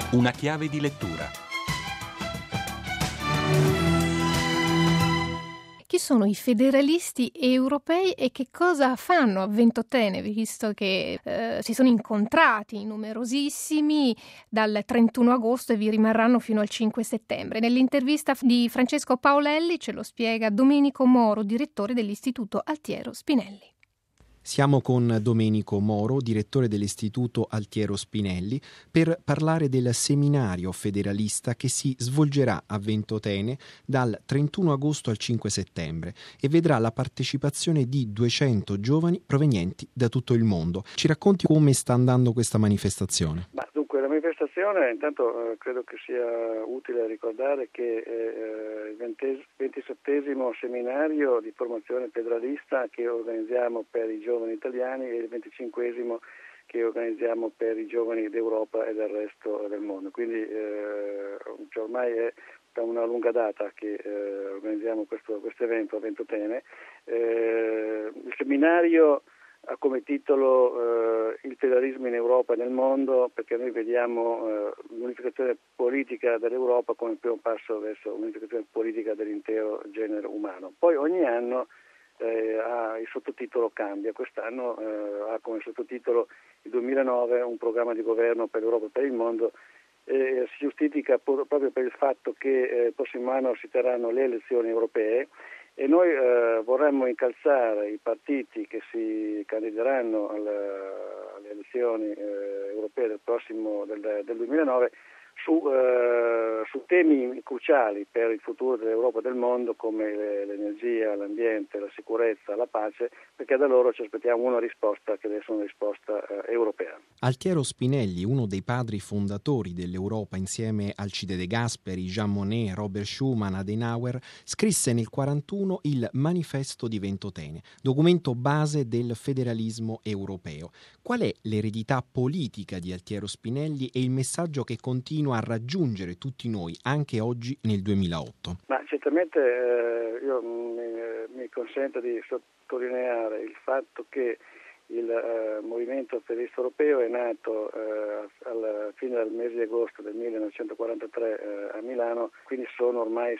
Una chiave di lettura. Chi sono i federalisti europei e che cosa fanno a Ventotene, visto che si sono incontrati numerosissimi dal 31 agosto e vi rimarranno fino al 5 settembre? Nell'intervista di Francesco Paolelli ce lo spiega Domenico Moro, direttore dell'Istituto Altiero Spinelli. Siamo con Domenico Moro, direttore dell'Istituto Altiero Spinelli, per parlare del seminario federalista che si svolgerà a Ventotene dal 31 agosto al 5 settembre e vedrà la partecipazione di 200 giovani provenienti da tutto il mondo. Ci racconti come sta andando questa manifestazione? Dunque, la manifestazione, intanto credo che sia utile ricordare che il 27° seminario di formazione federalista che organizziamo per i giovani italiani e il 25° che organizziamo per i giovani d'Europa e del resto del mondo. Quindi ormai è da una lunga data che organizziamo questo evento a Ventotene. Il seminario ha come titolo il federalismo in Europa e nel mondo, perché noi vediamo l'unificazione politica dell'Europa come il primo passo verso l'unificazione politica dell'intero genere umano. Poi ogni anno il sottotitolo cambia. Quest'anno ha come sottotitolo il 2009 un programma di governo per l'Europa e per il mondo. Si giustifica proprio per il fatto che il prossimo anno si terranno le elezioni europee e noi vorremmo incalzare i partiti che si candideranno alle elezioni europee del 2009 su temi cruciali per il futuro dell'Europa e del mondo come l'energia, l'ambiente, la sicurezza, la pace, perché da loro ci aspettiamo una risposta che deve essere una risposta europea. Altiero Spinelli, uno dei padri fondatori dell'Europa insieme Alcide De Gasperi, Jean Monnet, Robert Schuman, Adenauer, scrisse nel 1941 il Manifesto di Ventotene, documento base del federalismo europeo. Qual è l'eredità politica di Altiero Spinelli e il messaggio che continua a raggiungere tutti noi anche oggi nel 2008? Ma certamente io mi consento di sottolineare il fatto che il movimento federalista europeo è nato alla fine del mese di agosto del 1943 a Milano, quindi sono ormai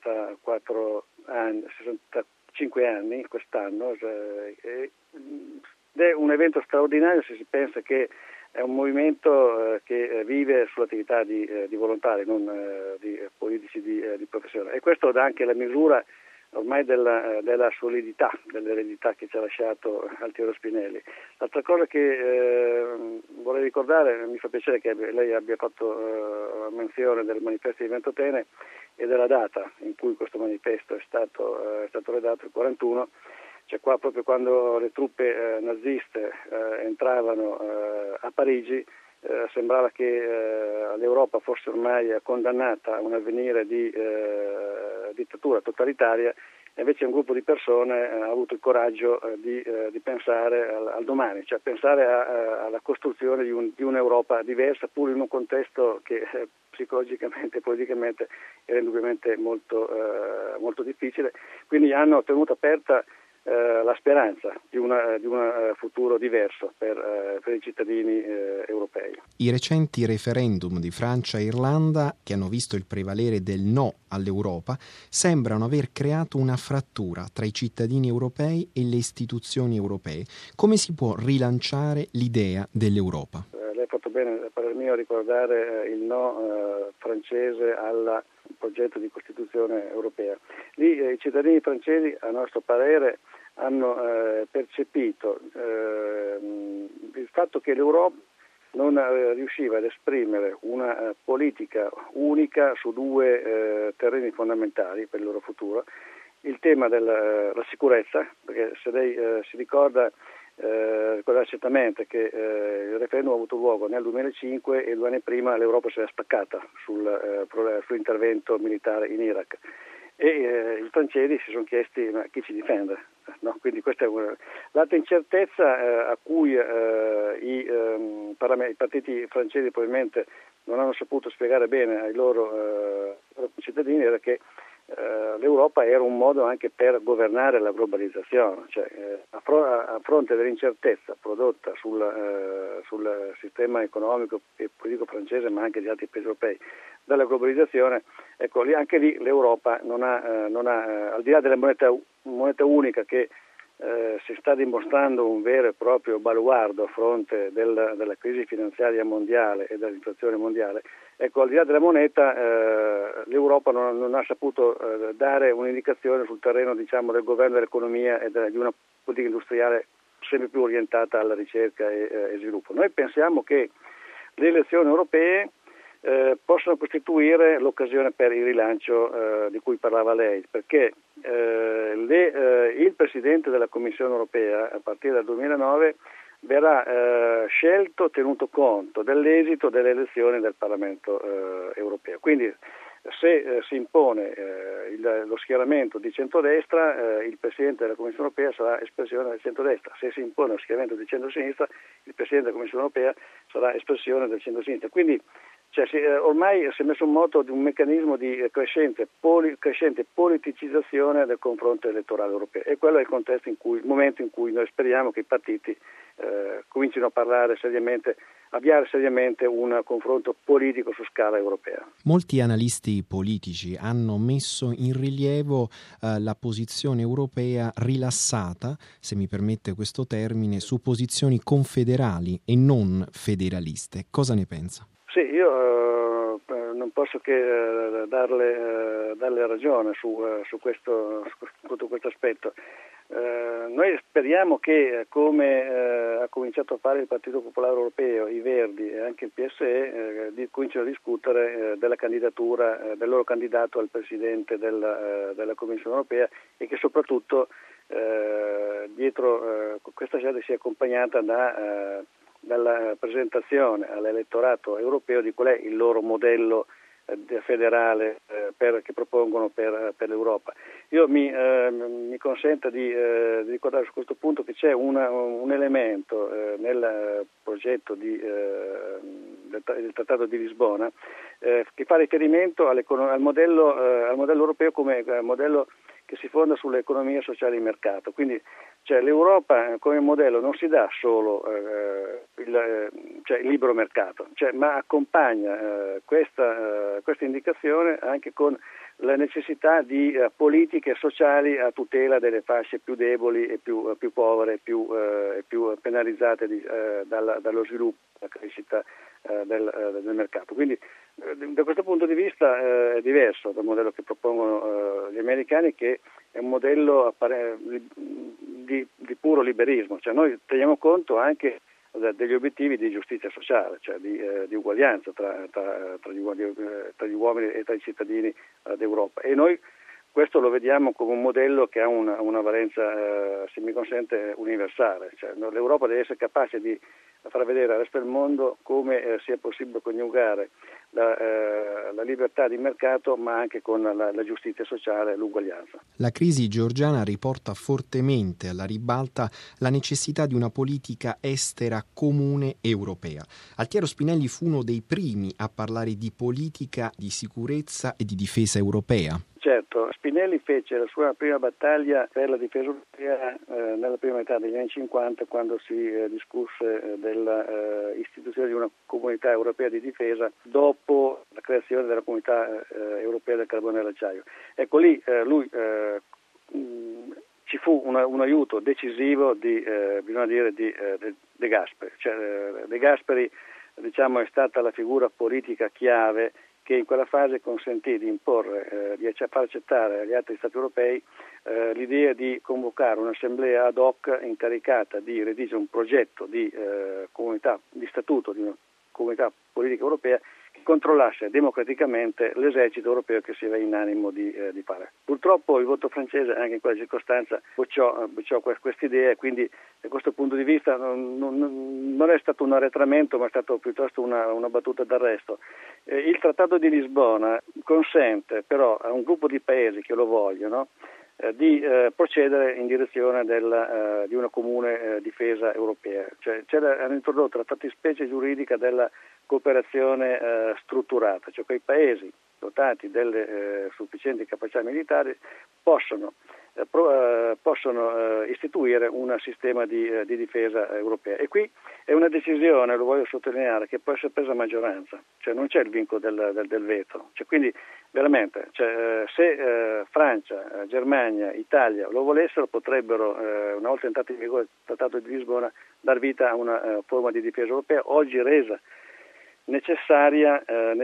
65 anni quest'anno, ed è un evento straordinario se si pensa che è un movimento che vive sull'attività di volontari, non di politici di professione, e questo dà anche la misura ormai della solidità, dell'eredità che ci ha lasciato Altiero Spinelli. L'altra cosa che vorrei ricordare, mi fa piacere che lei abbia fatto menzione del manifesto di Ventotene e della data in cui questo manifesto è stato redatto, il 41, cioè qua proprio quando le truppe naziste entravano a Parigi, sembrava che l'Europa fosse ormai condannata a un avvenire di dittatura totalitaria, e invece un gruppo di persone ha avuto il coraggio di pensare al domani, cioè pensare alla costruzione di un'Europa diversa, pur in un contesto che psicologicamente e politicamente era indubbiamente molto difficile. Quindi hanno tenuto aperta la speranza di un futuro diverso per i cittadini europei. I recenti referendum di Francia e Irlanda, che hanno visto il prevalere del no all'Europa, sembrano aver creato una frattura tra i cittadini europei e le istituzioni europee. Come si può rilanciare l'idea dell'Europa? Lei ha fatto bene, a parer mio, a ricordare il no francese al progetto di Costituzione europea. Lì i cittadini francesi, a nostro parere, hanno percepito il fatto che l'Europa non riusciva ad esprimere una politica unica su due terreni fondamentali per il loro futuro. Il tema della sicurezza, perché se lei si ricorda certamente che il referendum ha avuto luogo nel 2005 e 2 anni prima l'Europa si era spaccata sull'intervento militare in Iraq. E i francesi si sono chiesti: ma chi ci difende? No? Quindi questa è l'altra incertezza a cui i partiti francesi probabilmente non hanno saputo spiegare bene ai loro cittadini, era che l'Europa era un modo anche per governare la globalizzazione, cioè a fronte dell'incertezza prodotta sul sistema economico e politico francese, ma anche di altri paesi europei, dalla globalizzazione, ecco, anche lì l'Europa non ha al di là della moneta unica che si sta dimostrando un vero e proprio baluardo a fronte della crisi finanziaria mondiale e dell'inflazione mondiale. Ecco, al di là della moneta, l'Europa non ha saputo dare un'indicazione sul terreno, diciamo, del governo dell'economia e di una politica industriale sempre più orientata alla ricerca e sviluppo. Noi pensiamo che le elezioni europee possono costituire l'occasione per il rilancio di cui parlava lei, perché il Presidente della Commissione europea a partire dal 2009 verrà scelto tenuto conto dell'esito delle elezioni del Parlamento europeo. Quindi se si impone lo schieramento di centrodestra, il Presidente della Commissione europea sarà espressione del centrodestra. Se si impone lo schieramento di centrosinistra, il Presidente della Commissione europea sarà espressione del centrosinistra. Quindi ormai si è messo in moto di un meccanismo di crescente politicizzazione del confronto elettorale europeo, e quello è il momento in cui noi speriamo che i partiti comincino a parlare seriamente, avviare seriamente un confronto politico su scala europea. Molti analisti politici hanno messo in rilievo la posizione europea rilassata, se mi permette questo termine, su posizioni confederali e non federaliste. Cosa ne pensa? Sì, io non posso che darle ragione su tutto questo aspetto. Noi speriamo che, come ha cominciato a fare il Partito Popolare Europeo, i Verdi e anche il PSE, cominciano a discutere della candidatura del loro candidato al Presidente della Commissione Europea, e che soprattutto dietro questa scelta sia accompagnata dalla presentazione all'elettorato europeo di qual è il loro modello federale che propongono per l'Europa. Io mi consenta di ricordare su questo punto che c'è un elemento nel progetto del Trattato di Lisbona che fa riferimento al modello europeo come modello che si fonda sull'economia sociale di mercato. Quindi l'Europa come modello non si dà solo il libero mercato, ma accompagna questa indicazione anche con la necessità di politiche sociali a tutela delle fasce più deboli e più povere e più penalizzate dallo sviluppo, dalla crescita del mercato. Quindi da questo punto di vista è diverso dal modello che propongono gli americani, che è un modello di puro liberismo. Noi teniamo conto anche degli obiettivi di giustizia sociale, di uguaglianza tra gli uomini e tra i cittadini d'Europa, e noi questo lo vediamo come un modello che ha una valenza, se mi consente, universale. L'Europa deve essere capace di far vedere al resto del mondo come sia possibile coniugare la libertà di mercato, ma anche con la giustizia sociale e l'uguaglianza. La crisi georgiana riporta fortemente alla ribalta la necessità di una politica estera comune europea. Altiero Spinelli fu uno dei primi a parlare di politica di sicurezza e di difesa europea. Certo, Spinelli fece la sua prima battaglia per la difesa europea nella prima metà degli anni 50, quando si discusse della istituzione di una comunità europea di difesa dopo la creazione della comunità europea del carbone e dell'acciaio. Ecco, lì lui ci fu un aiuto decisivo bisogna dire, di De Gasperi. De Gasperi, è stata la figura politica chiave che in quella fase consentì di imporre, di far accettare agli altri Stati europei l'idea di convocare un'assemblea ad hoc incaricata di redigere un progetto di statuto di una comunità politica europea che controllasse democraticamente l'esercito europeo che si era in animo di fare. Purtroppo il voto francese anche in quella circostanza bocciò questa idea, e quindi da questo punto di vista non è stato un arretramento, ma è stato piuttosto una battuta d'arresto. Il Trattato di Lisbona consente però a un gruppo di paesi che lo vogliono di procedere in direzione di una comune difesa europea. Hanno introdotto la fattispecie giuridica della cooperazione strutturata, quei paesi dotati delle sufficienti capacità militari, possono istituire un sistema di difesa europea. E qui è una decisione, lo voglio sottolineare, che può essere presa a maggioranza, cioè non c'è il vincolo del veto. Cioè, quindi veramente, se Francia, Germania, Italia lo volessero, potrebbero, una volta entrato in vigore il Trattato di Lisbona, dar vita a una forma di difesa europea, oggi resa necessaria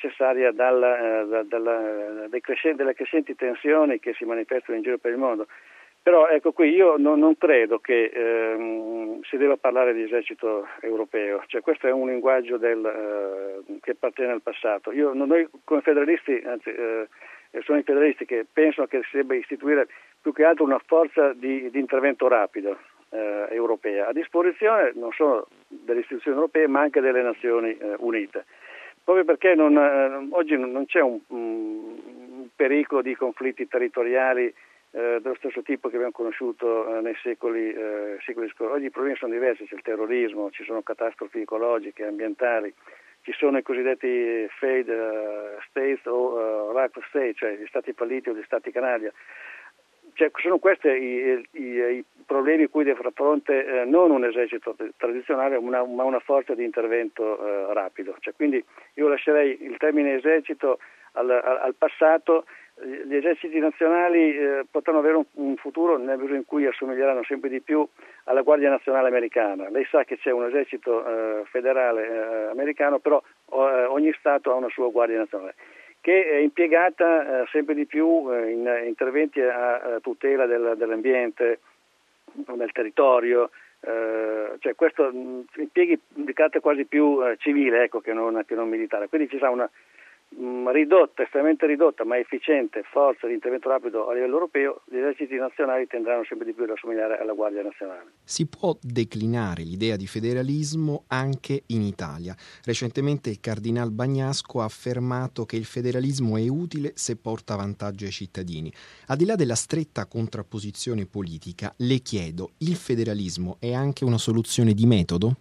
dalle crescenti tensioni che si manifestano in giro per il mondo. Però ecco qui io non credo che si debba parlare di esercito europeo, cioè questo è un linguaggio che appartiene al passato. Noi come federalisti, anzi sono i federalisti che pensano che si debba istituire più che altro una forza di intervento rapido europea, a disposizione non solo delle istituzioni europee ma anche delle Nazioni Unite, proprio perché oggi non c'è un pericolo di conflitti territoriali dello stesso tipo che abbiamo conosciuto nei secoli scorsi. Oggi i problemi sono diversi, c'è il terrorismo, ci sono catastrofi ecologiche, ambientali, ci sono i cosiddetti failed states o wrecked states, cioè gli stati falliti o gli stati canaglia. Cioè, sono questi i problemi a cui deve far fronte non un esercito tradizionale ma una forza di intervento rapido. Cioè, quindi io lascerei il termine esercito al passato. Gli eserciti nazionali potranno avere un futuro nella misura in cui assomiglieranno sempre di più alla Guardia Nazionale americana. Lei sa che c'è un esercito federale americano, però ogni Stato ha una sua Guardia Nazionale, che è impiegata sempre di più in interventi a tutela dell'ambiente, del territorio, cioè questo impieghi di carattere quasi più civile, ecco, che non militare. Quindi ci sarà una estremamente ridotta ma efficiente forza di intervento rapido a livello europeo. Gli eserciti nazionali tenderanno sempre di più ad assomigliare alla Guardia Nazionale. Si può declinare l'idea di federalismo anche in Italia. Recentemente il cardinal Bagnasco ha affermato che il federalismo è utile se porta vantaggio ai cittadini. Al di là della stretta contrapposizione politica, le chiedo, il federalismo è anche una soluzione di metodo?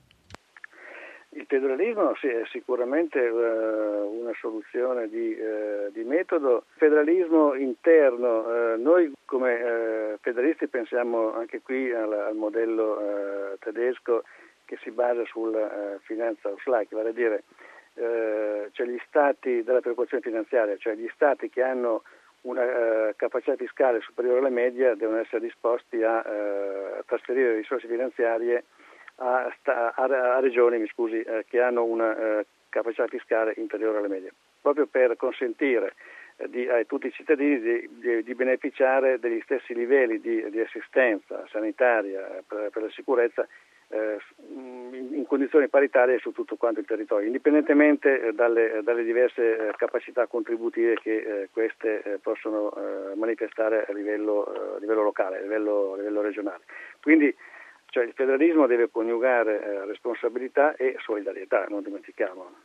Il federalismo sì, è sicuramente una soluzione di metodo. Il federalismo interno, noi come federalisti pensiamo anche qui al modello tedesco che si basa sulla finanza auslaica, vale a dire cioè gli stati della perequazione finanziaria, cioè gli stati che hanno una capacità fiscale superiore alla media devono essere disposti a trasferire risorse finanziarie a regioni che hanno una capacità fiscale inferiore alla media, proprio per consentire a tutti i cittadini di beneficiare degli stessi livelli di assistenza sanitaria per la sicurezza in condizioni paritarie su tutto quanto il territorio, indipendentemente dalle diverse capacità contributive che queste possono manifestare a livello locale, a livello regionale. Quindi cioè il federalismo deve coniugare responsabilità e solidarietà, non dimentichiamolo.